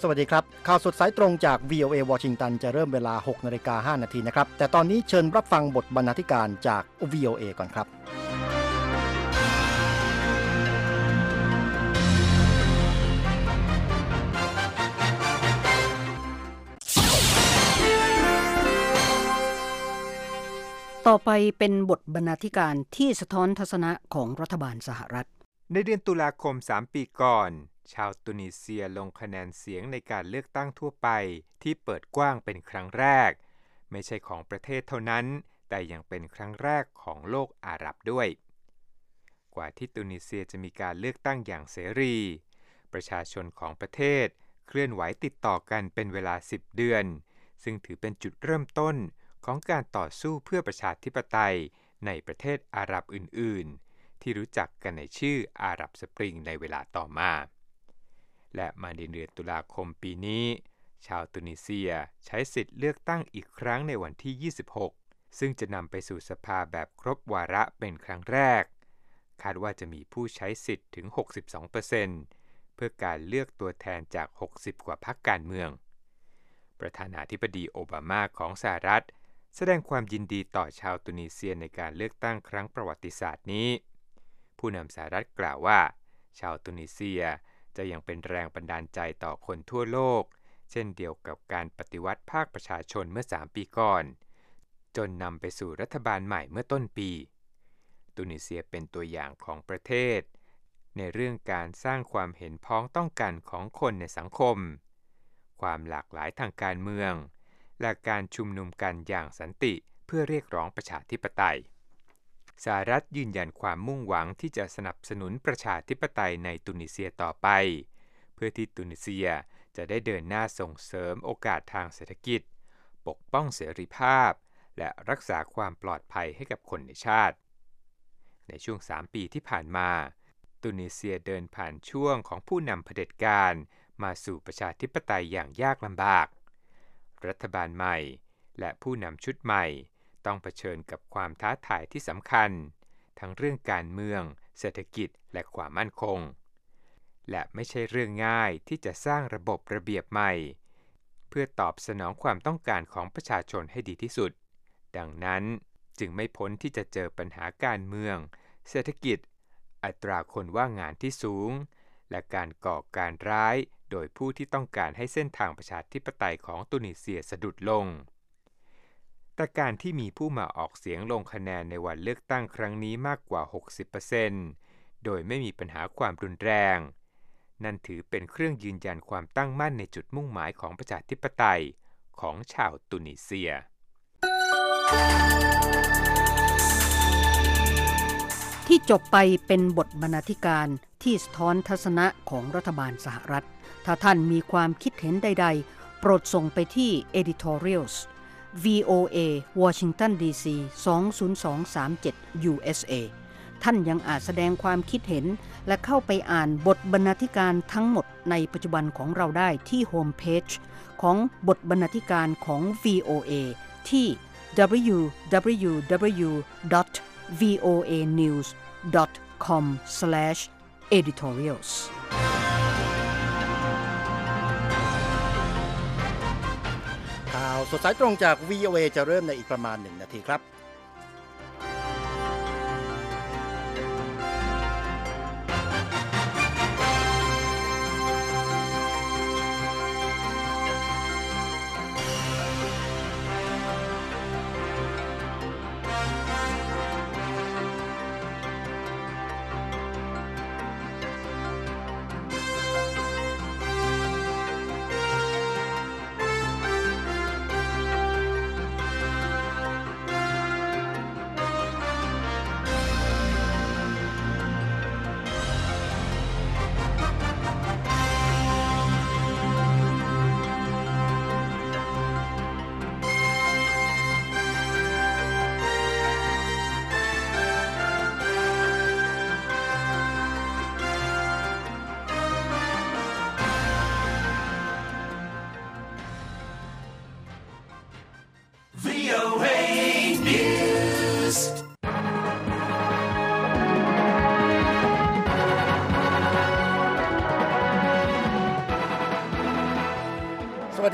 สวัสดีครับข่าวสดสายตรงจาก VOA วอชิงตันจะเริ่มเวลา 6:05 น.นะครับแต่ตอนนี้เชิญรับฟังบทบรรณาธิการจาก VOA ก่อนครับต่อไปเป็นบทบรรณาธิการที่สะท้อนทัศนะของรัฐบาลสหรัฐในเดือนตุลาคม3 ปีก่อนชาวตุนิเซียลงคะแนนเสียงในการเลือกตั้งทั่วไปที่เปิดกว้างเป็นครั้งแรกไม่ใช่ของประเทศเท่านั้นแต่ยังเป็นครั้งแรกของโลกอาหรับด้วยกว่าที่ตุนิเซียจะมีการเลือกตั้งอย่างเสรีประชาชนของประเทศเคลื่อนไหวติดต่อกันเป็นเวลา10 เดือนซึ่งถือเป็นจุดเริ่มต้นของการต่อสู้เพื่อประชาธิปไตยในประเทศอาหรับอื่นๆที่รู้จักกันในชื่ออาหรับสปริงในเวลาต่อมาและมาในเดือนตุลาคมปีนี้ชาวตุนิเซียใช้สิทธิ์เลือกตั้งอีกครั้งในวันที่26ซึ่งจะนำไปสู่สภาแบบครบวาระเป็นครั้งแรกคาดว่าจะมีผู้ใช้สิทธิ์ถึง 62% เพื่อการเลือกตัวแทนจาก60กว่าพรรคการเมืองประธานาธิบดีโอบามาของสหรัฐแสดงความยินดีต่อชาวตุนิเซียในการเลือกตั้งครั้งประวัติศาสตร์นี้ผู้นำสหรัฐกล่าวว่าชาวตุนิเซียจะยังเป็นแรงบันดาลใจต่อคนทั่วโลกเช่นเดียวกับการปฏิวัติภาคประชาชนเมื่อ3 ปีก่อนจนนำไปสู่รัฐบาลใหม่เมื่อต้นปีตุนิเซียเป็นตัวอย่างของประเทศในเรื่องการสร้างความเห็นพ้องต้องกันของคนในสังคมความหลากหลายทางการเมืองและการชุมนุมกันอย่างสันติเพื่อเรียกร้องประชาธิปไตยสหรัฐยืนยันความมุ่งหวังที่จะสนับสนุนประชาธิปไตยในตุนิเซียต่อไปเพื่อที่ตุนิเซียจะได้เดินหน้าส่งเสริมโอกาสทางเศรษฐกิจปกป้องเสรีภาพและรักษาความปลอดภัยให้กับคนในชาติในช่วง3 ปีที่ผ่านมาตุนิเซียเดินผ่านช่วงของผู้นำเผด็จการมาสู่ประชาธิปไตยอย่างยากลำบากรัฐบาลใหม่และผู้นำชุดใหม่ต้องเผชิญกับความท้าทายที่สำคัญทั้งเรื่องการเมืองเศรษฐกิจและความมั่นคงและไม่ใช่เรื่องง่ายที่จะสร้างระบบระเบียบใหม่เพื่อตอบสนองความต้องการของประชาชนให้ดีที่สุดดังนั้นจึงไม่พ้นที่จะเจอปัญหาการเมืองเศรษฐกิจอัตราคนว่างงานที่สูงและการก่อการร้ายโดยผู้ที่ต้องการให้เส้นทางประชาธิปไตยของตุนิเซียสะดุดลงแต่การที่มีผู้มาออกเสียงลงคะแนนในวันเลือกตั้งครั้งนี้มากกว่า 60% โดยไม่มีปัญหาความรุนแรงนั่นถือเป็นเครื่องยืนยันความตั้งมั่นในจุดมุ่งหมายของประชาธิปไตยของชาวตุนิเซียที่จบไปเป็นบทบรรณาธิการที่สะท้อนทัศนะของรัฐบาลสหรัฐถ้าท่านมีความคิดเห็นใดๆโปรดส่งไปที่ editorials VOA Washington DC 20237 USA ท่านยังอาจแสดงความคิดเห็นและเข้าไปอ่านบทบรรณาธิการทั้งหมดในปัจจุบันของเราได้ที่โฮมเพจของบทบรรณาธิการของ VOA ที่ www.voanews.com/editorials ข่าวสดสายตรงจาก VOA จะเริ่มในอีกประมาณ1 นาทีครับ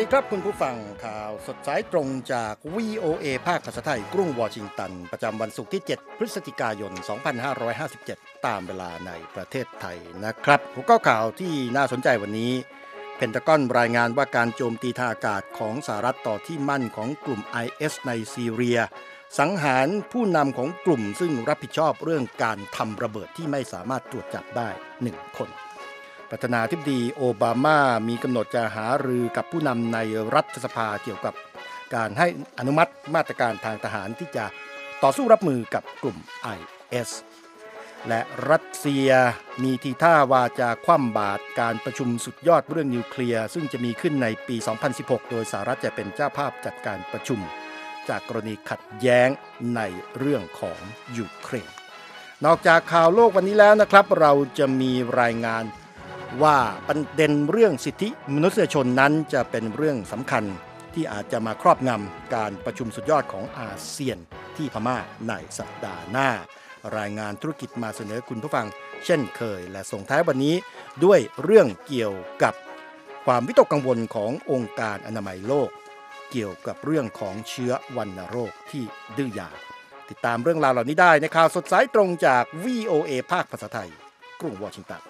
ครับคุณผู้ฟังข่าวสดสายตรงจาก VOA ภาคภาษาไทยกรุงวอชิงตันประจำวันศุกร์ที่7พฤศจิกายน2557ตามเวลาในประเทศไทยนะครับหัวข้อข่าวที่น่าสนใจวันนี้เพนทากอนรายงานว่าการโจมตีทางอากาศของสหรัฐต่อที่มั่นของกลุ่ม IS ในซีเรียสังหารผู้นำของกลุ่มซึ่งรับผิดชอบเรื่องการทำระเบิดที่ไม่สามารถตรวจจับได้1คนประธานาธิบดีโอบามามีกำหนดจะหารือกับผู้นำในรัฐสภาเกี่ยวกับการให้อนุมัติมาตรการทางทหารที่จะต่อสู้รับมือกับกลุ่ม IS และรัสเซียมีทีท่าว่าจะคว่ำบาตรการประชุมสุดยอดเรื่องนิวเคลียร์ซึ่งจะมีขึ้นในปี 2016 โดยสหรัฐจะเป็นเจ้าภาพจัดการประชุมจากกรณีขัดแย้งในเรื่องของยูเครนนอกจากข่าวโลกวันนี้แล้วนะครับเราจะมีรายงานว่าประเด็นเรื่องสิทธิมนุษยชนนั้นจะเป็นเรื่องสำคัญที่อาจจะมาครอบงำการประชุมสุดยอดของอาเซียนที่พม่าในสัปดาห์หน้ารายงานธุรกิจมาเสนอคุณผู้ฟังเช่นเคยและส่งท้ายวันนี้ด้วยเรื่องเกี่ยวกับความวิตกกังวลขององค์การอนามัยโลกเกี่ยวกับเรื่องของเชื้อวัณโรคที่ดื้อยาติดตามเรื่องราวเหล่านี้ได้ในข่าวสดสายตรงจาก VOA ภาคภาษาไทยกรุงวอชิงตัน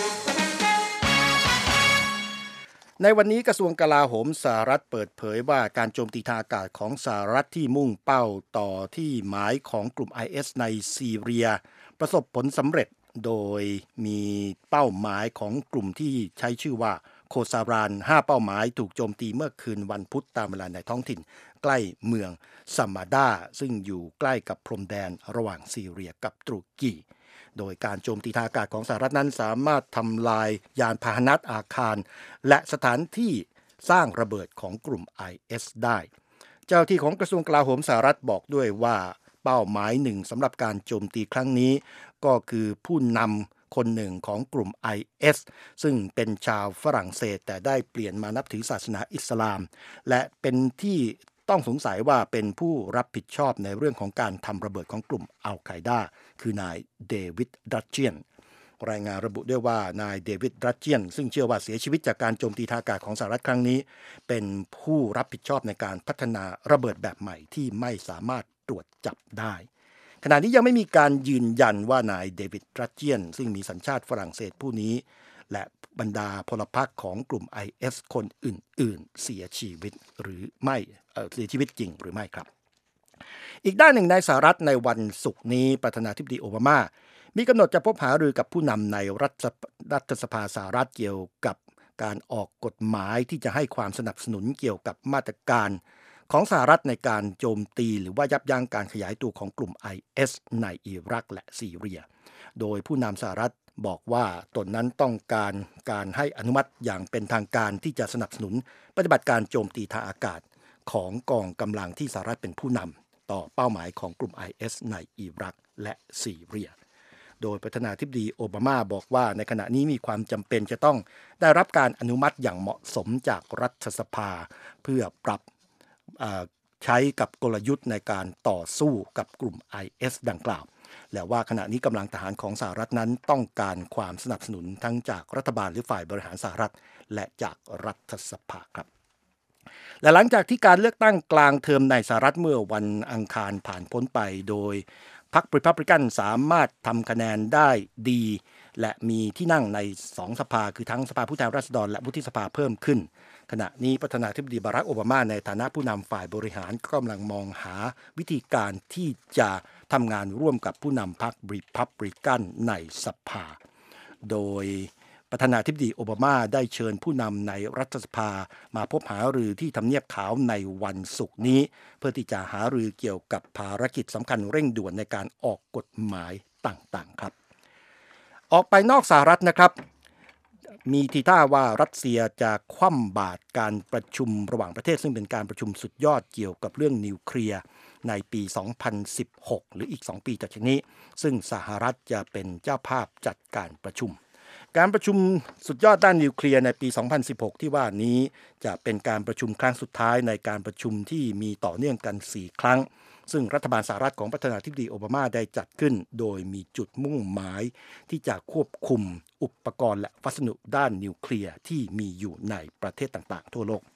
ในวันนี้กระทรวงกลาโหมสหรัฐเปิดเผยว่าการโจมตีทางอากาศของสหรัฐที่มุ่งเป้าต่อที่หมายของกลุ่ม IS ในซีเรียประสบผลสำเร็จโดยมีเป้าหมายของกลุ่มที่ใช้ชื่อว่าโคซาราน5เป้าหมายถูกโจมตีเมื่อคืนวันพุธตามเวลาในท้องถิ่นใกล้เมืองซัมมาดาซึ่งอยู่ใกล้กับพรมแดนระหว่างซีเรียกับตุรกีโดยการโจมตีทางอากาศของสหรัฐนั้นสามารถทำลายยานพาหนะอาคารและสถานที่สร้างระเบิดของกลุ่ม IS ได้เจ้าที่ของกระทรวงกลาโหมสหรัฐบอกด้วยว่าเป้าหมายหนึ่งสำหรับการโจมตีครั้งนี้ก็คือผู้นำคนหนึ่งของกลุ่ม IS ซึ่งเป็นชาวฝรั่งเศสแต่ได้เปลี่ยนมานับถือศาสนาอิสลามและเป็นที่ต้องสงสัยว่าเป็นผู้รับผิดชอบในเรื่องของการทำระเบิดของกลุ่มอัลไกดาคือนายเดวิดดัตเจียนรายงานระบุด้วยว่านายเดวิดดัตเจียนซึ่งเชื่อว่าเสียชีวิตจากการโจมตีทางอากาศของสหรัฐครั้งนี้เป็นผู้รับผิดชอบในการพัฒนาระเบิดแบบใหม่ที่ไม่สามารถตรวจจับได้ขณะนี้ยังไม่มีการยืนยันว่านายเดวิดดัตเจียนซึ่งมีสัญชาติฝรั่งเศสผู้นี้และบรรดาพลพรรคของกลุ่ม IS คนอื่นๆเสียชีวิตหรือไม่เสียชีวิตจริงหรือไม่ครับอีกด้านหนึ่งในสหรัฐในวันศุกร์นี้ประธานาธิบดีโอบามามีกำหนดจะพบหารือกับผู้นำในรัฐสภาสหรัฐเกี่ยวกับการออกกฎหมายที่จะให้ความสนับสนุนเกี่ยวกับมาตรการของสหรัฐในการโจมตีหรือว่ายับยั้งการขยายตัวของกลุ่ม IS ในอิรักและซีเรียโดยผู้นำสหรัฐบอกว่าตนนั้นต้องการให้อนุมัติอย่างเป็นทางการที่จะสนับสนุนปฏิบัติการโจมตีทางอากาศของกองกำลังที่สหรัฐเป็นผู้นำต่อเป้าหมายของกลุ่ม IS ในอิรักและซีเรียโดยประธานาธิบดีโอบามาบอกว่าในขณะนี้มีความจำเป็นจะต้องได้รับการอนุมัติอย่างเหมาะสมจากรัฐสภาเพื่อปรับใช้กับกลยุทธ์ในการต่อสู้กับกลุ่ม IS ดังกล่าวและว่าขณะนี้กำลังทหารของสหรัฐนั้นต้องการความสนับสนุนทั้งจากรัฐบาลหรือฝ่ายบริหารสหรัฐและจากรัฐสภาครับและหลังจากที่การเลือกตั้งกลางเทอมในสหรัฐเมื่อวันอังคารผ่านพ้นไปโดยพรรครีพับลิกันสามารถทำคะแนนได้ดีและมีที่นั่งใน2สภาคือทั้งสภาผู้แทนราษฎรและวุฒิสภาเพิ่มขึ้นขณะนี้ประธานาธิบดีบารักโอบามาในฐานะผู้นำฝ่ายบริหารก็กำลังมองหาวิธีการที่จะทำงานร่วมกับผู้นำพรรครีพับลิกันในสภาโดยประธานาธิบดีโอบามาได้เชิญผู้นำในรัฐสภามาพบหารือที่ทำเนียบขาวในวันศุกร์นี้เพื่อที่จะหารือเกี่ยวกับภารกิจสำคัญเร่งด่วนในการออกกฎหมายต่างๆครับออกไปนอกสหรัฐนะครับมีทีท่าว่ารัสเซียจะคว่ำบาตรการประชุมระหว่างประเทศซึ่งเป็นการประชุมสุดยอดเกี่ยวกับเรื่องนิวเคลียร์ในปี 2016 หรืออีก2 ปีจากนี้ซึ่งสหรัฐจะเป็นเจ้าภาพจัดการประชุมสุดยอดด้านนิวเคลียร์ในปี 2016 ที่ว่านี้จะเป็นการประชุมครั้งสุดท้ายในการประชุมที่มีต่อเนื่องกัน4 ครั้งซึ่งรัฐบาลสหรัฐของประธานาธิบดีโอบามาได้จัดขึ้นโดยมีจุดมุ่งหมายที่จะควบคุมอุปกรณ์และวัสดุด้านนิวเคลียร์ที่มีอยู่ในประเทศต่างๆทั่วโลก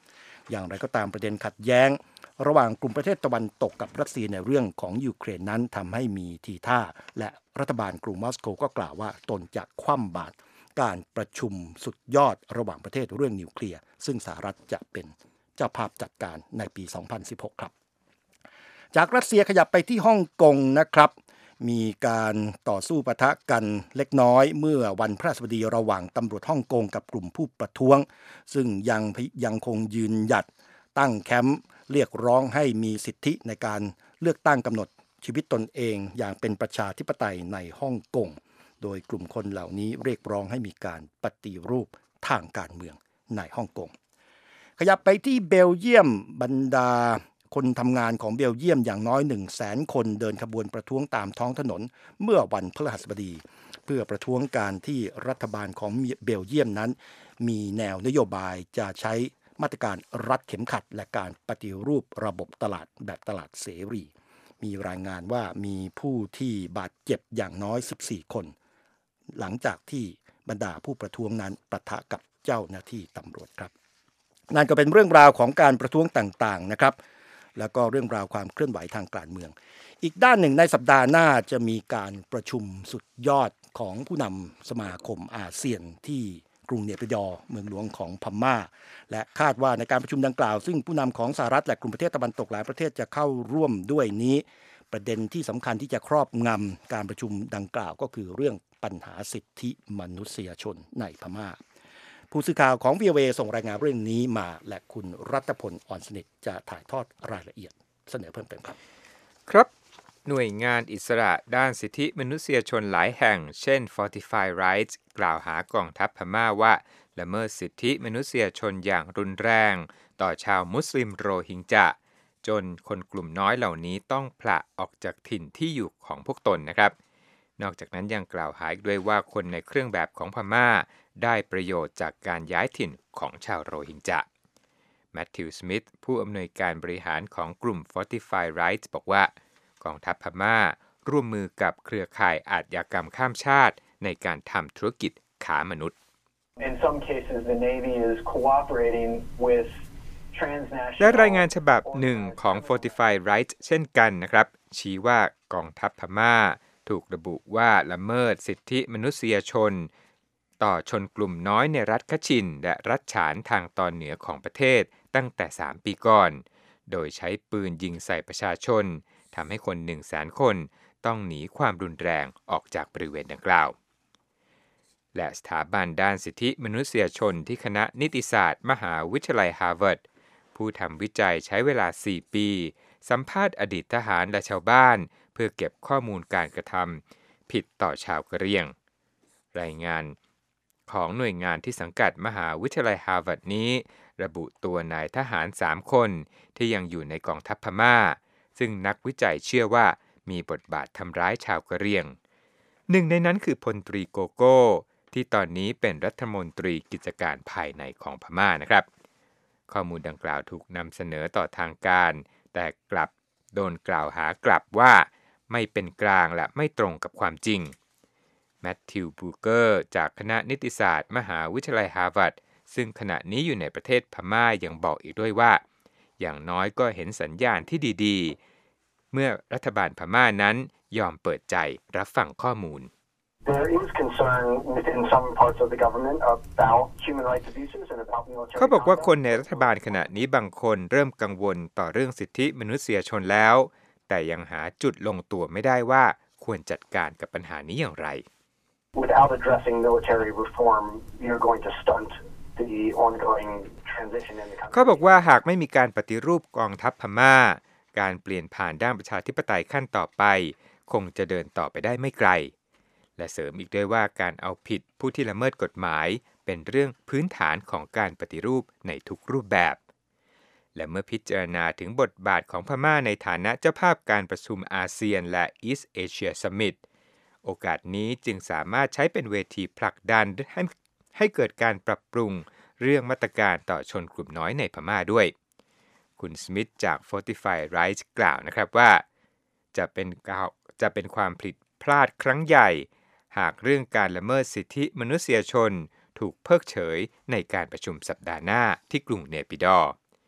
อย่างไรก็ตามประเด็นขัดแย้งระหว่างกลุ่มประเทศตะวันตกกับรัสเซียในเรื่องของยูเครนนั้นทำให้มีทีท่าและรัฐบาลกรุงมอสโกก็กล่าวว่าตนจะคว่ำบาตรการประชุมสุดยอดระหว่างประเทศเรื่องนิวเคลียร์ซึ่งสหรัฐจะเป็นเจ้าภาพจัดการในปี 2016 ครับจากรัสเซียขยับไปที่ฮ่องกงนะครับมีการต่อสู้ปะทะกันเล็กน้อยเมื่อวันพฤหัสบดีระหว่างตำรวจฮ่องกงกับกลุ่มผู้ประท้วงซึ่งยังคงยืนหยัดตั้งแคมป์เรียกร้องให้มีสิทธิในการเลือกตั้งกำหนดชีวิตตนเองอย่างเป็นประชาธิปไตยในฮ่องกงโดยกลุ่มคนเหล่านี้เรียกร้องให้มีการปฏิรูปทางการเมืองในฮ่องกงขยับไปที่เบลเยียมบรรดาคนทำงานของเบลเยียมอย่างน้อย 100,000 คนเดินขบวนประท้วงตามท้องถนนเมื่อวันพฤหัสบดีเพื่อประท้วงการที่รัฐบาลของเบลเยียมนั้นมีแนวนโยบายจะใช้มาตรการรัดเข็มขัดและการปฏิรูประบบตลาดแบบตลาดเสรีมีรายงานว่ามีผู้ที่บาดเจ็บอย่างน้อย14คนหลังจากที่บรรดาผู้ประท้วงนั้นปะทะกับเจ้าหน้าที่ตำรวจครับนั่นก็เป็นเรื่องราวของการประท้วงต่างๆนะครับแล้วก็เรื่องราวความเคลื่อนไหวทางการเมืองอีกด้านหนึ่งในสัปดาห์หน้าจะมีการประชุมสุดยอดของผู้นำสมาคมอาเซียนที่กรุงเนปิดอร์เมืองหลวงของพม่าและคาดว่าในการประชุมดังกล่าวซึ่งผู้นำของสหรัฐและกลุ่มประเทศตะวันตกหลายประเทศจะเข้าร่วมด้วยนี้ประเด็นที่สำคัญที่จะครอบงำการประชุมดังกล่าวก็คือเรื่องปัญหาสิทธิมนุษยชนในพม่าผู้สื่อข่าวของ VOA ส่งรายงานเรื่องนี้มาและคุณรัตพล อ่อนสนิทจะถ่ายทอดรายละเอียดเสนอเพิ่มเติมครับครับหน่วยงานอิสระด้านสิทธิมนุษยชนหลายแห่งเช่น Fortify Rights กล่าวหากองทัพพม่าว่าละเมิดสิทธิมนุษยชนอย่างรุนแรงต่อชาวมุสลิมโรฮิงญะจนคนกลุ่มน้อยเหล่านี้ต้องผละออกจากถิ่นที่อยู่ของพวกตนนะครับนอกจากนั้นยังกล่าวหาอีกด้วยว่าคนในเครื่องแบบของพม่าได้ประโยชน์จากการย้ายถิ่นของชาวโรฮิงญะแมทธิว สมิธผู้อำนวยการบริหารของกลุ่ม Fortify Rights บอกว่ากองทัพพม่าร่วมมือกับเครือข่ายอาชญากรรมข้ามชาติในการทำธุรกิจค้ามนุษย์ In some cases, the Navy is cooperating with transnational และรายงานฉบับหนึ่งของ Fortify Rights เช่นกันนะครับชี้ว่ากองทัพพม่าถูกระบุว่าละเมิดสิทธิมนุษยชนต่อชนกลุ่มน้อยในรัฐคชินและรัฐฉานทางตอนเหนือของประเทศตั้งแต่3 ปีก่อนโดยใช้ปืนยิงใส่ประชาชนทำให้คน 100,000 คนต้องหนีความรุนแรงออกจากบริเวณดังกล่าวและสถาบันด้านสิทธิมนุษยชนที่คณะนิติศาสตร์มหาวิทยาลัยฮาร์วาร์ดผู้ทำวิจัยใช้เวลา4 ปีสัมภาษณ์อดีตทหารและชาวบ้านเพื่อเก็บข้อมูลการกระทำผิดต่อชาวกะเหรี่ยงรายงานของหน่วยงานที่สังกัดมหาวิทยาลัยฮาร์วาร์ดนี้ระบุตัวนายทหาร3 คนที่ยังอยู่ในกองทัพพม่าซึ่งนักวิจัยเชื่อว่ามีบทบาททำร้ายชาวกะเหรี่ยงหนึ่งในนั้นคือพลตรีโกโก้ที่ตอนนี้เป็นรัฐมนตรีกิจการภายในของพม่านะครับข้อมูลดังกล่าวถูกนำเสนอต่อทางการแต่กลับโดนกล่าวหากลับว่าไม่เป็นกลางและไม่ตรงกับความจริงแมทธิว บูเกอร์จากคณะนิติศาสตร์มหาวิทยาลัยฮาร์วาร์ดซึ่งขณะนี้อยู่ในประเทศพม่ายังบอกอีกด้วยว่าอย่างน้อยก็เห็นสัญญาณที่ดีๆเมื่อรัฐบาลพม่านั้นยอมเปิดใจรับฟังข้อมูล There is concern within some parts of the government about human rights abuses and about military เขาบอกว่าคนในรัฐบาลขณะนี้บางคนเริ่มกังวลต่อเรื่องสิทธิมนุษยชนแล้วแต่ยังหาจุดลงตัวไม่ได้ว่าควรจัดการกับปัญหานี้อย่างไร Without addressing military reform, you're going to stunt the ongoing transition in the country. เขาบอกว่าหากไม่มีการปฏิรูปกองทัพพม่าการเปลี่ยนผ่านด้านประชาธิปไตยขั้นต่อไปคงจะเดินต่อไปได้ไม่ไกลและเสริมอีกด้วยว่าการเอาผิดผู้ที่ละเมิดกฎหมายเป็นเรื่องพื้นฐานของการปฏิรูปในทุกรูปแบบและเมื่อพิจารณาถึงบทบาทของพม่าในฐานะเจ้าภาพการประชุมอาเซียนและ East Asia Summit โอกาสนี้จึงสามารถใช้เป็นเวทีผลักดันให้เกิดการปรับปรุงเรื่องมาตรการต่อชนกลุ่มน้อยในพม่าด้วยคุณสมิธจาก Fortify Rights กล่าวนะครับว่าจะเป็นความผิดพลาดครั้งใหญ่หากเรื่องการละเมิดสิทธิมนุษยชนถูกเพิกเฉยในการประชุมสัปดาห์หน้าที่กรุงเนปิดอร์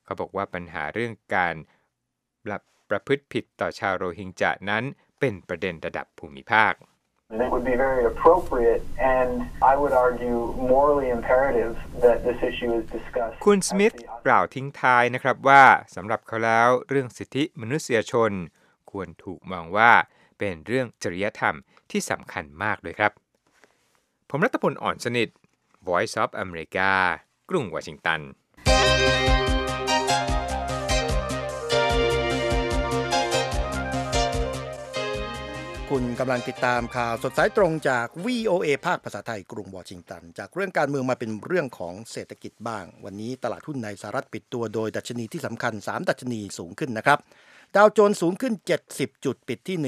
เขาบอกว่าปัญหาเรื่องการประพฤติผิดต่อชาวโรฮิงญานั้นเป็นประเด็นระดับภูมิภาค And it would be very appropriate and I would argue morally imperative that this issue is discussed. คุณสมิธกล่าวทิ้งท้ายนะครับว่าสำหรับเขาแล้วเรื่องสิทธิมนุษยชนควรถูกมองว่าเป็นเรื่องจริยธรรมที่สำคัญมากเลยครับผมรัตพล อ่อนสนิท Voice of America กรุงวอชิงตันคุณกำลังติดตามข่าวสดสายตรงจาก VOA ภาคภาษาไทยกรุงวอชิงตันจากเรื่องการเมืองมาเป็นเรื่องของเศรษฐกิจบ้างวันนี้ตลาดหุ้นในสหรัฐปิดตัวโดยดัชนีที่สำคัญ3ดัชนีสูงขึ้นนะครับดาวโจนส์สูงขึ้น70จุดปิดที่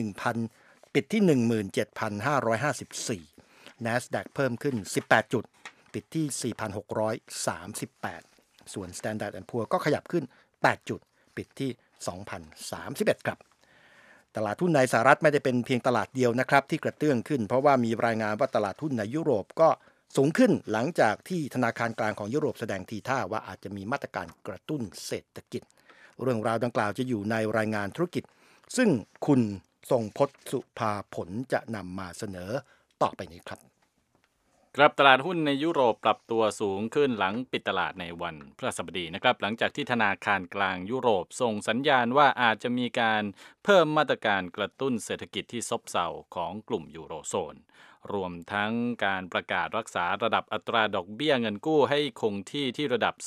17,554 NASDAQ เพิ่มขึ้น18จุดปิดที่ 4,638 ส่วน Standard & Poor's ก็ขยับขึ้น8จุดปิดที่ 2,031 ครับตลาดหุ้นในสหรัฐไม่ได้เป็นเพียงตลาดเดียวนะครับที่กระเตื้องขึ้นเพราะว่ามีรายงานว่าตลาดหุ้นในยุโรปก็สูงขึ้นหลังจากที่ธนาคารกลางของยุโรปแสดงทีท่าว่าอาจจะมีมาตรการกระตุ้นเศรษฐกิจเรื่องราวดังกล่าวจะอยู่ในรายงานธุรกิจซึ่งคุณทรงพจน์ สุภาผลจะนำมาเสนอต่อไปนี้ครับครับตลาดหุ้นในยุโรปปรับตัวสูงขึ้นหลังปิดตลาดในวันพฤหัสบดีนะครับหลังจากที่ธนาคารกลางยุโรปส่งสัญญาณว่าอาจจะมีการเพิ่มมาตรการกระตุ้นเศรษฐกิจที่ซบเซาของกลุ่มยูโรโซนรวมทั้งการประกาศรักษาระดับอัตราดอกเบี้ยเงินกู้ให้คงที่ระดับ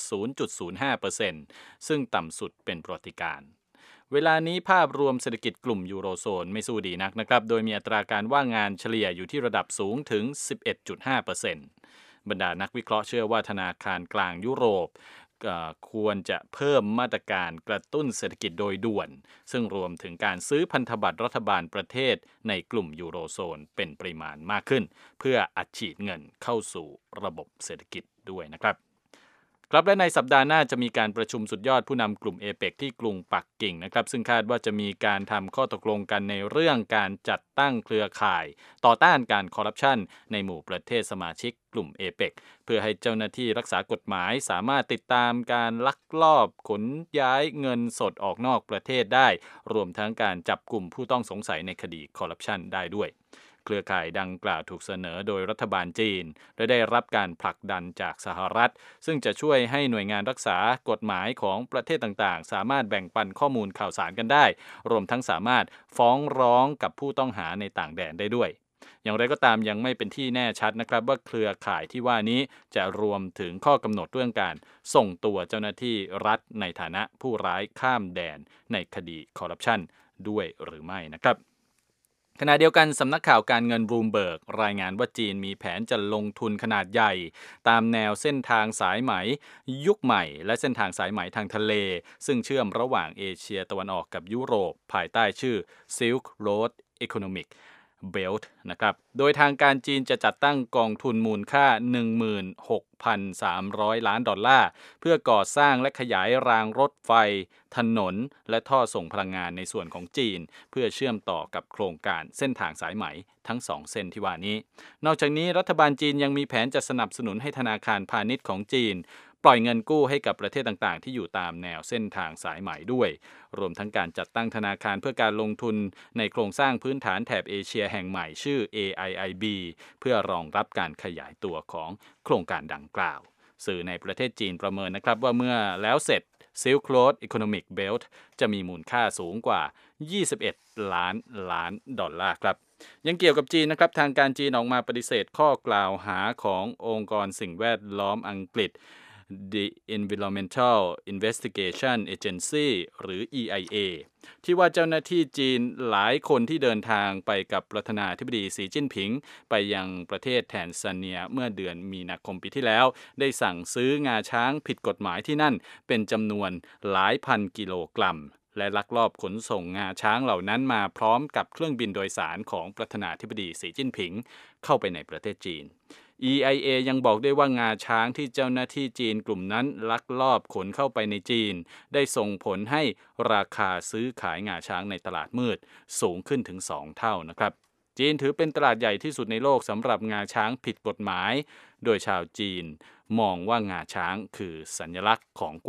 0.05% ซึ่งต่ำสุดเป็นประวัติการณ์เวลานี้ภาพรวมเศรษฐกิจกลุ่มยูโรโซนไม่สู้ดีนักนะครับโดยมีอัตราการว่างงานเฉลี่ยอยู่ที่ระดับสูงถึง 11.5% บรรดานักวิเคราะห์เชื่อว่าธนาคารกลางยุโรปควรจะเพิ่มมาตรการกระตุ้นเศรษฐกิจโดยด่วนซึ่งรวมถึงการซื้อพันธบัตรรัฐบาลประเทศในกลุ่มยูโรโซนเป็นปริมาณมากขึ้นเพื่ออัดฉีดเงินเข้าสู่ระบบเศรษฐกิจด้วยนะครับครับและในสัปดาห์หน้าจะมีการประชุมสุดยอดผู้นำกลุ่มเอเปกที่กรุงปักกิ่งนะครับซึ่งคาดว่าจะมีการทำข้อตกลงกันในเรื่องการจัดตั้งเครือข่ายต่อต้านการคอร์รัปชันในหมู่ประเทศสมาชิกกลุ่มเอเปกเพื่อให้เจ้าหน้าที่รักษากฎหมายสามารถติดตามการลักลอบขนย้ายเงินสดออกนอกประเทศได้รวมทั้งการจับกลุ่มผู้ต้องสงสัยในคดีคอร์รัปชันได้ด้วยเครือข่ายดังกล่าวถูกเสนอโดยรัฐบาลจีนและได้รับการผลักดันจากสหรัฐซึ่งจะช่วยให้หน่วยงานรักษากฎหมายของประเทศต่างๆสามารถแบ่งปันข้อมูลข่าวสารกันได้รวมทั้งสามารถฟ้องร้องกับผู้ต้องหาในต่างแดนได้ด้วยอย่างไรก็ตามยังไม่เป็นที่แน่ชัดนะครับว่าเครือข่ายที่ว่านี้จะรวมถึงข้อกำหนดเรื่องการส่งตัวเจ้าหน้าที่รัฐในฐานะผู้ร้ายข้ามแดนในคดีคอร์รัปชันด้วยหรือไม่นะครับขณะเดียวกันสำนักข่าวการเงินบลูมเบิร์กรายงานว่าจีนมีแผนจะลงทุนขนาดใหญ่ตามแนวเส้นทางสายไหมยุคใหม่และเส้นทางสายไหมทางทะเลซึ่งเชื่อมระหว่างเอเชียตะวันออกกับยุโรปภายใต้ชื่อ Silk Road Economic Belt นะครับโดยทางการจีนจะจัดตั้งกองทุนมูลค่า 16,300 ล้านดอลลาร์เพื่อก่อสร้างและขยายรางรถไฟถนนและท่อส่งพลังงานในส่วนของจีนเพื่อเชื่อมต่อกับโครงการเส้นทางสายไหมทั้ง2เส้นที่ว่านี้นอกจากนี้รัฐบาลจีนยังมีแผนจะสนับสนุนให้ธนาคารพาณิชย์ของจีนปล่อยเงินกู้ให้กับประเทศต่างๆที่อยู่ตามแนวเส้นทางสายไหมด้วยรวมทั้งการจัดตั้งธนาคารเพื่อการลงทุนในโครงสร้างพื้นฐานแถบเอเชียแห่งใหม่ชื่อ AIIB เพื่อรองรับการขยายตัวของโครงการดังกล่าวสื่อในประเทศจีนประเมินนะครับว่าเมื่อแล้วเสร็จ Silk Road Economic Belt จะมีมูลค่าสูงกว่า21 ล้านดอลลาร์ครับยังเกี่ยวกับจีนนะครับทางการจีนออกมาปฏิเสธข้อกล่าวหาขององค์กรสิ่งแวดล้อมอังกฤษ The Environmental Investigation Agency หรือ EIA ที่ว่าเจ้าหน้าที่จีนหลายคนที่เดินทางไปกับประธานาธิบดีสีจิ้นผิงไปยังประเทศแทนซาเนียเมื่อเดือนมีนาคมปีที่แล้วได้สั่งซื้องาช้างผิดกฎหมายที่นั่นเป็นจำนวนหลายพันกิโลกรัมและลักลอบขนส่งงาช้างเหล่านั้นมาพร้อมกับเครื่องบินโดยสารของประธานาธิบดีสีจิ้นผิงเข้าไปในประเทศจีนEIA ยังบอกด้วยว่างาช้างที่เจ้าหน้าที่จีนกลุ่มนั้นลักลอบขนเข้าไปในจีนได้ส่งผลให้ราคาซื้อขายงาช้างในตลาดมืดสูงขึ้นถึง2เท่านะครับจีนถือเป็นตลาดใหญ่ที่สุดในโลกสำหรับงาช้างผิดกฎหมายโดยชาวจีนมองว่างาช้างคือสัญลักษณ์ของความ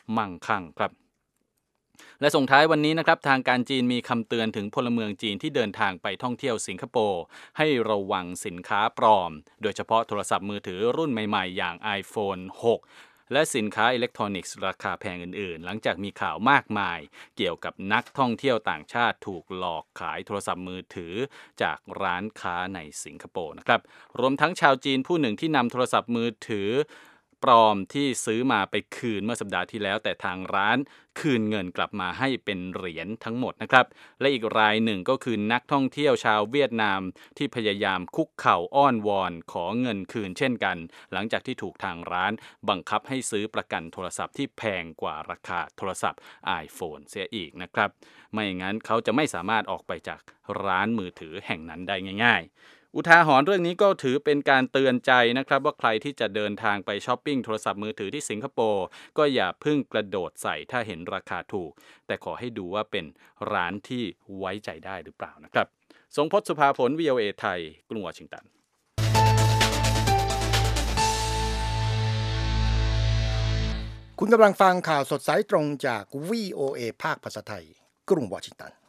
มั่งคั่งครับและส่งท้ายวันนี้นะครับทางการจีนมีคำเตือนถึงพลเมืองจีนที่เดินทางไปท่องเที่ยวสิงคโปร์ให้ระวังสินค้าปลอมโดยเฉพาะโทรศัพท์มือถือรุ่นใหม่ๆอย่าง iPhone 6 และสินค้าอิเล็กทรอนิกส์ราคาแพงอื่นๆหลังจากมีข่าวมากมายเกี่ยวกับนักท่องเที่ยวต่างชาติถูกหลอกขายโทรศัพท์มือถือจากร้านค้าในสิงคโปร์นะครับรวมทั้งชาวจีนผู้หนึ่งที่นำโทรศัพท์มือถือปลอมที่ซื้อมาไปคืนเมื่อสัปดาห์ที่แล้วแต่ทางร้านคืนเงินกลับมาให้เป็นเหรียญทั้งหมดนะครับและอีกรายหนึ่งก็คือนักท่องเที่ยวชาวเวียดนามที่พยายามคุกเข่าอ้อนวอนขอเงินคืนเช่นกันหลังจากที่ถูกทางร้านบังคับให้ซื้อประกันโทรศัพท์ที่แพงกว่าราคาโทรศัพท์ iPhone เสียอีกนะครับไม่งั้นเขาจะไม่สามารถออกไปจากร้านมือถือแห่งนั้นได้ง่ายๆอุทาหรณ์เรื่องนี้ก็ถือเป็นการเตือนใจนะครับว่าใครที่จะเดินทางไปช้อปปิ้งโทรศัพท์มือถือที่สิงคโปร์ก็อย่าเพิ่งกระโดดใส่ถ้าเห็นราคาถูกแต่ขอให้ดูว่าเป็นร้านที่ไว้ใจได้หรือเปล่านะครับทรงพจน์ สุภาผล VOA ไทยกรุงวอชิงตันคุณกำลังฟังข่าวสดสายตรงจาก VOA ภาคภาษาไทยกรุงวอชิงตัน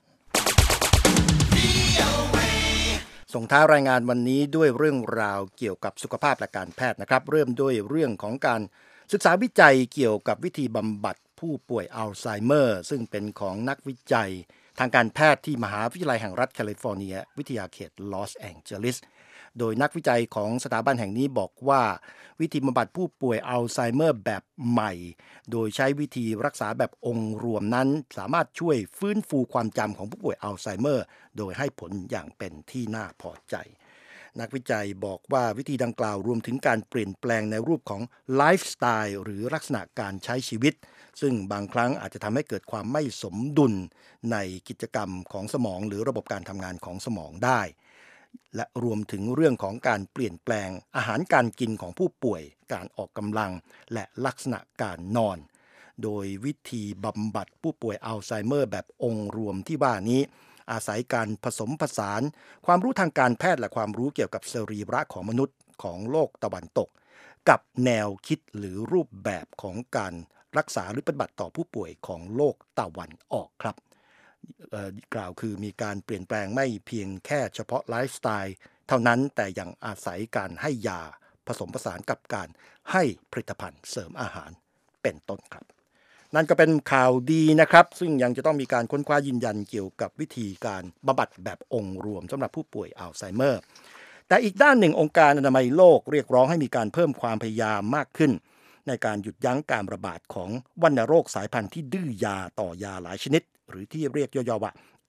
ส่งท้ายรายงานวันนี้ด้วยเรื่องราวเกี่ยวกับสุขภาพและการแพทย์นะครับเริ่มด้วยเรื่องของการศึกษาวิจัยเกี่ยวกับวิธีบำบัดผู้ป่วยอัลไซเมอร์ซึ่งเป็นของนักวิจัยทางการแพทย์ที่มหาวิทยาลัยแห่งรัฐแคลิฟอร์เนียวิทยาเขตลอสแองเจลิสโดยนักวิจัยของสถาบันแห่งนี้บอกว่าวิธีบำบัดผู้ป่วยอัลไซเมอร์แบบใหม่โดยใช้วิธีรักษาแบบองค์รวมนั้นสามารถช่วยฟื้นฟูความจำของผู้ป่วยอัลไซเมอร์โดยให้ผลอย่างเป็นที่น่าพอใจนักวิจัยบอกว่าวิธีดังกล่าวรวมถึงการเปลี่ยนแปลงในรูปของไลฟ์สไตล์หรือลักษณะการใช้ชีวิตซึ่งบางครั้งอาจจะทำให้เกิดความไม่สมดุลในกิจกรรมของสมองหรือระบบการทำงานของสมองได้และรวมถึงเรื่องของการเปลี่ยนแปลงอาหารการกินของผู้ป่วยการออกกำลังและลักษณะการนอนโดยวิธีบำบัดผู้ป่วยอัลไซเมอร์แบบองค์รวมที่ว่านี้อาศัยการผสมผสานความรู้ทางการแพทย์และความรู้เกี่ยวกับสรีระของมนุษย์ของโลกตะวันตกกับแนวคิดหรือรูปแบบของการรักษาหรือปฏิบัติต่อผู้ป่วยของโลกตะวันออกครับกล่าวคือมีการเปลี่ยนแปลงไม่เพียงแค่เฉพาะไลฟ์สไตล์เท่านั้นแต่ยังอาศัยการให้ยาผสมผสานกับการให้ผลิตภัณฑ์เสริมอาหารเป็นต้นครับนั่นก็เป็นข่าวดีนะครับซึ่งยังจะต้องมีการค้นคว้ายืนยันเกี่ยวกับวิธีการบำบัดแบบองค์รวมสำหรับผู้ป่วยอัลไซเมอร์แต่อีกด้านหนึ่งองค์การอนามัยโลกเรียกร้องให้มีการเพิ่มความพยายามมากขึ้นในการหยุดยั้งการระบาดของวัณโรคสายพันธุ์ที่ดื้อยาต่อยาหลายชนิดหรือที่เรียกย่อๆว่า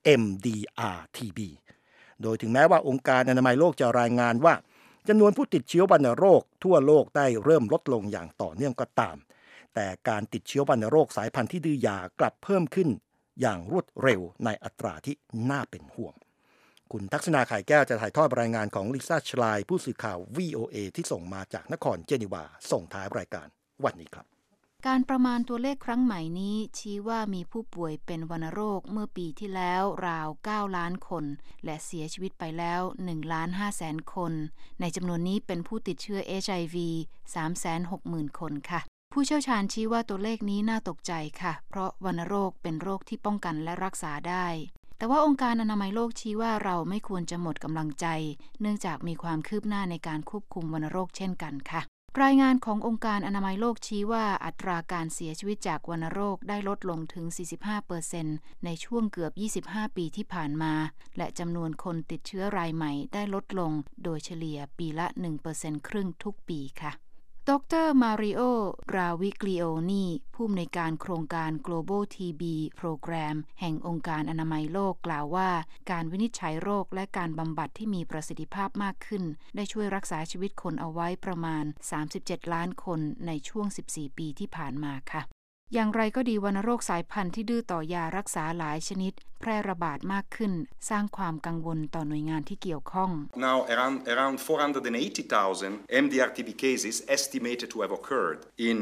MDR-TB โดยถึงแม้ว่าองค์การอนามัยโลกจะรายงานว่าจำนวนผู้ติดเชื้อวัณโรคทั่วโลกได้เริ่มลดลงอย่างต่อเนื่องก็ตามแต่การติดเชื้อวัณโรคสายพันธุ์ที่ดื้อยากลับเพิ่มขึ้นอย่างรวดเร็วในอัตราที่น่าเป็นห่วงคุณทักษณาไข่แก้วจะถ่ายทอดรายงานของลิซ่าชลายผู้สื่อข่าว VOA ที่ส่งมาจากนครเจนีวาส่งท้ายรายการวันนี้ครับการประมาณตัวเลขครั้งใหม่นี้ชี้ว่ามีผู้ป่วยเป็นวัณโรคเมื่อปีที่แล้วราว9ล้านคนและเสียชีวิตไปแล้ว1,500,000 คนในจำนวนนี้เป็นผู้ติดเชื้อ HIV 360,000 คนค่ะผู้เชี่ยวชาญชี้ว่าตัวเลขนี้น่าตกใจค่ะเพราะวัณโรคเป็นโรคที่ป้องกันและรักษาได้แต่ว่าองค์การอนามัยโลกชี้ว่าเราไม่ควรจะหมดกำลังใจเนื่องจากมีความคืบหน้าในการควบคุมวัณโรคเช่นกันค่ะรายงานขององค์การอนามัยโลกชี้ว่าอัตราการเสียชีวิตจากวัณโรคได้ลดลงถึง 45% ในช่วงเกือบ25 ปีที่ผ่านมาและจำนวนคนติดเชื้อรายใหม่ได้ลดลงโดยเฉลี่ยปีละ 1% ครึ่งทุกปีค่ะดร. มาริโอ ราวิกลิโอนีผู้อำนวยการโครงการ Global TB Program แห่งองค์การอนามัยโลกกล่าวว่าการวินิจฉัยโรคและการบำบัดที่มีประสิทธิภาพมากขึ้นได้ช่วยรักษาชีวิตคนเอาไว้ประมาณ37ล้านคนในช่วง14ปีที่ผ่านมาค่ะอย่างไรก็ดีวัณโรคสายพันธุ์ที่ดื้อต่อยารักษาหลายชนิดแพร่ระบาดมากขึ้นสร้างความกังวลต่อหน่วยงานที่เกี่ยวข้อง Now around 480,000 MDR-TB cases estimated to have occurred in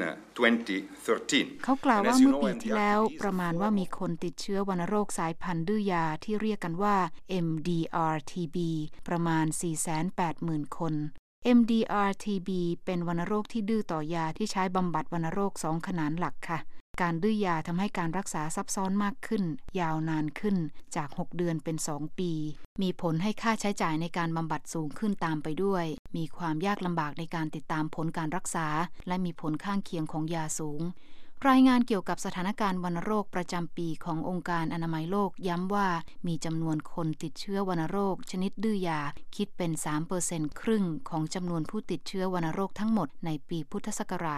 2013. เขากล่าวว่าเมื่อปีที่แล้วประมาณว่ามีคนติดเชื้อวัณโรคสายพันธุ์ดื้อยาที่เรียกกันว่า MDR-TB ประมาณ 480,000 คน MDR-TB เป็นวัณโรคที่ดื้อต่อยาที่ใช้บำบัดวัณโรค2ขนานหลักค่ะการดื้อยาทำให้การรักษาซับซ้อนมากขึ้นยาวนานขึ้นจาก6 เดือนเป็น2 ปีมีผลให้ค่าใช้จ่ายในการบำบัดสูงขึ้นตามไปด้วยมีความยากลำบากในการติดตามผลการรักษาและมีผลข้างเคียงของยาสูงรายงานเกี่ยวกับสถานการณ์วัณโรคประจำปีขององค์การอนามัยโลกย้ำว่ามีจำนวนคนติดเชื้อวัณโรคชนิดดื้อยาคิดเป็น 3% ครึ่งของจำนวนผู้ติดเชื้อวัณโรคทั้งหมดในปีพุทธศักราช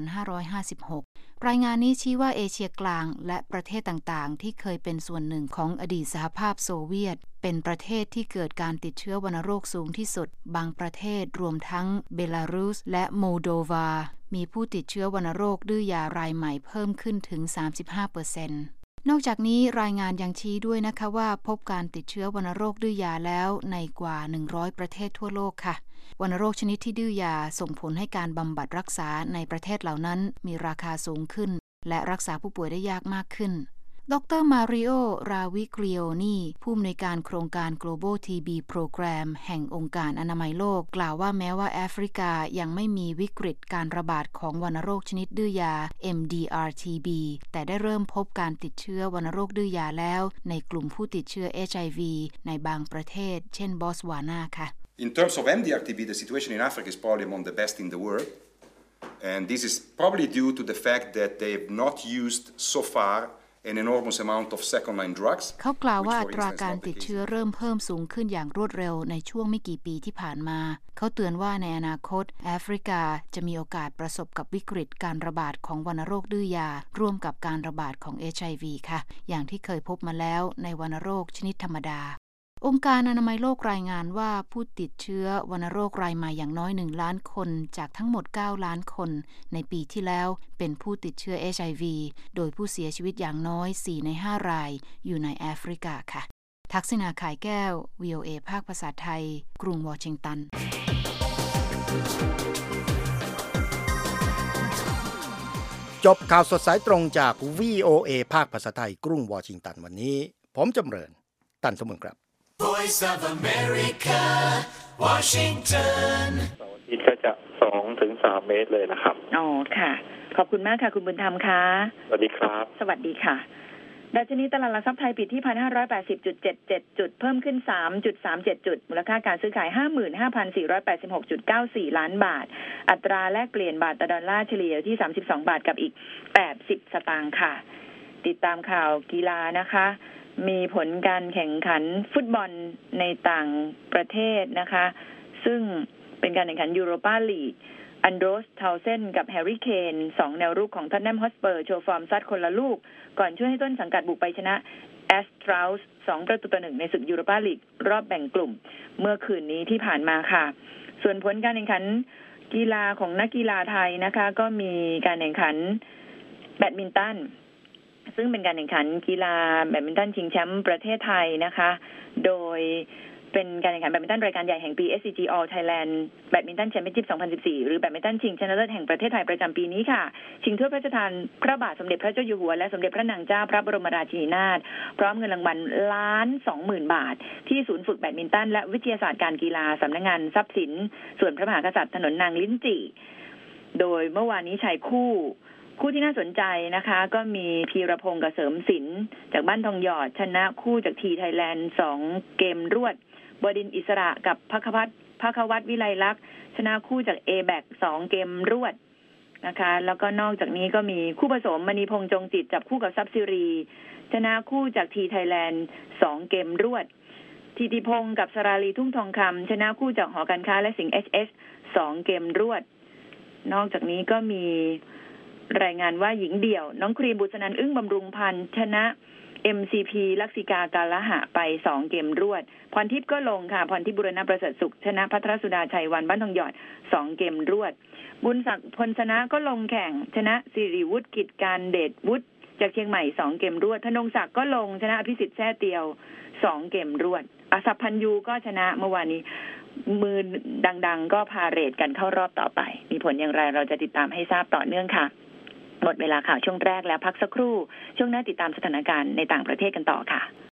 2556 รายงานนี้ชี้ว่าเอเชียกลางและประเทศต่างๆที่เคยเป็นส่วนหนึ่งของอดีตสหภาพโซเวียตเป็นประเทศที่เกิดการติดเชื้อวัณโรคสูงที่สุดบางประเทศรวมทั้งเบลารุสและโมลโดวามีผู้ติดเชื้อวัณโรคดื้อยารายใหม่เพิ่มขึ้นถึง 35%นอกจากนี้รายงานยังชี้ด้วยนะคะว่าพบการติดเชื้อวัณโรคดื้อยาแล้วในกว่า100ประเทศทั่วโลกค่ะวัณโรคชนิดที่ดื้อยาส่งผลให้การบำบัดรักษาในประเทศเหล่านั้นมีราคาสูงขึ้นและรักษาผู้ป่วยได้ยากมากขึ้นดร. มาริโอ ราวิกริโอนีผู้อำนวยการโครงการ Global TB Program แห่งองค์การอนามัยโลกกล่าวว่าแม้ว่าแอฟริกายังไม่มีวิกฤตการระบาดของวัณโรคชนิดดื้อยา MDR-TB แต่ได้เริ่มพบการติดเชื้อวัณโรคดื้อยาแล้วในกลุ่มผู้ติดเชื้อ HIV ในบางประเทศเช่นบอตสวานาค่ะ In terms of MDR-TB, the situation in Africa is probably among the best in the world. And this is probably due to the fact that they have not used so far an enormous amount of second-line drugs. เขากล่าวว่าอัตราการติดเชื้อเริ่มเพิ่มสูงขึ้นอย่างรวดเร็วในช่วงไม่กี่ปีที่ผ่านมาเขาเตือนว่าในอนาคตแอฟริกาจะมีโอกาสประสบกับวิกฤตการระบาดของวัณโรคดื้อยาร่วมกับการระบาดของ HIV ค่ะอย่างที่เคยพบมาแล้วในวัณโรคชนิดธรรมดาองค์การอนามัยโลกรายงานว่าผู้ติดเชื้อวัณโรครายใหม่อย่างน้อย1 ล้านคนจากทั้งหมด9 ล้านคนในปีที่แล้วเป็นผู้ติดเชื้อ HIV โดยผู้เสียชีวิตอย่างน้อย4 ใน 5 รายอยู่ในแอฟริกาค่ะทักษิณา ข่ายแก้ว VOA ภาคภาษาไทยกรุงวอชิงตันจบข่าวสดสายตรงจาก VOA ภาคภาษาไทยกรุงวอชิงตันวันนี้ผมจำเริญตันสมุนครับ Voice of America Washington อินก็จะ2 ถึง 3 เมตรเลยนะครับอ๋อค่ะขอบคุณมากค่ะคุณบุญธรรมค่ะสวัสดีครับสวัสดีค่ะดัชนีตลาดหลักทรัพย์ไทยปิดที่ 1,580.77 จุดเพิ่มขึ้น 3.37 จุดมูลค่าการซื้อขาย 55,486.94 ล้านบาทอัตราแลกเปลี่ยนบาทต่อดอลลาร์เฉลี่ยที่32 บาทกับอีก80 สตางค์ค่ะติดตามข่าวกีฬานะคะมีผลการแข่งขันฟุตบอลในต่างประเทศนะคะซึ่งเป็นการแข่งขันยูโรปาลีกอันโดรส เทาเซนกับแฮร์รี่เคน2แนวรุกของท็อตแนมฮอตสเปอร์โชว์ฟอร์มซัดคนละลูกก่อนช่วยให้ต้นสังกัดบุกไปชนะแอสตราส2-1ในศึกยูโรปาลีกรอบแบ่งกลุ่มเมื่อคืนนี้ที่ผ่านมาค่ะส่วนผลการแข่งขันกีฬาของนักกีฬาไทยนะคะก็มีการแข่งขันแบดมินตันซึ่งเป็นการแข่งขันกีฬาแบดมินตันชิงแชมป์ประเทศไทยนะคะโดยเป็นการแข่งขันแบดมินตันรายการใหญ่แห่งปี SCG All Thailand Badminton Championship 2014 หรือแบดมินตันชิงชนะเลิศแห่งประเทศไทยประจำปีนี้ค่ะชิงถ้วยพระราชทานพระบาทสมเด็จพระเจ้าอยู่หัวและสมเด็จพระนางเจ้าพระบรมราชินีนาถพร้อมเงินรางวัล120,000 บาทที่ศูนย์ฝึกแบดมินตันและวิทยาศาสตร์การกีฬาสำนักงานทรัพย์สินส่วนพระมหากษัตริย์ถนนนางลิ้นจี่โดยเมื่อวานนี้ชายคู่ที่น่าสนใจนะคะก็มีพีรพงษ์กับเสริมศิลป์จากบ้านทองหยอดชนะคู่จากทีไทยแลนด์2 เกมรวดบดินทร์อิสระกับภควัตรวิไลลักษณ์ชนะคู่จาก A-Back 2 เกมรวดนะคะแล้วก็นอกจากนี้ก็มีคู่ผสมมณีพงษ์จงจิตจับคู่กับทรัพย์สิริชนะคู่จากทีไทยแลนด์2 เกมรวดทิติพงษ์กับสราลีทุ่งทองคำชนะคู่จากหอการค้าและสิงห์ HS 2 เกมรวดนอกจากนี้ก็มีรายงานว่าหญิงเดี่ยวน้องครีมบุษนันท์อึ้งบำรุงพันธ์ชนะ MCP ลักษิกากาลหะไป2 เกมรวดพรทิพย์ก็ลงค่ะพรทิพย์บุรณะประเสริฐสุขชนะภัทรสุดาชัยวันบ้านทองหยอด2 เกมรวดบุญศักดิ์พลชนะก็ลงแข่งชนะสิริวุฒิกิจการเดชวุฒิจากเชียงใหม่2 เกมรวดธนงศักดิ์ก็ลงชนะอภิสิทธิ์แท้เตียว2 เกมรวดอศัพพันยูก็ชนะเมื่อวานนี้มือดังๆก็พาเรดกันเข้ารอบต่อไปมีผลอย่างไรเราจะติดตามให้ทราบต่อเนื่องค่ะหมดเวลาข่าวช่วงแรกแล้วพักสักครู่ช่วงหน้าติดตามสถานการณ์ในต่างประเทศกันต่อค่ะ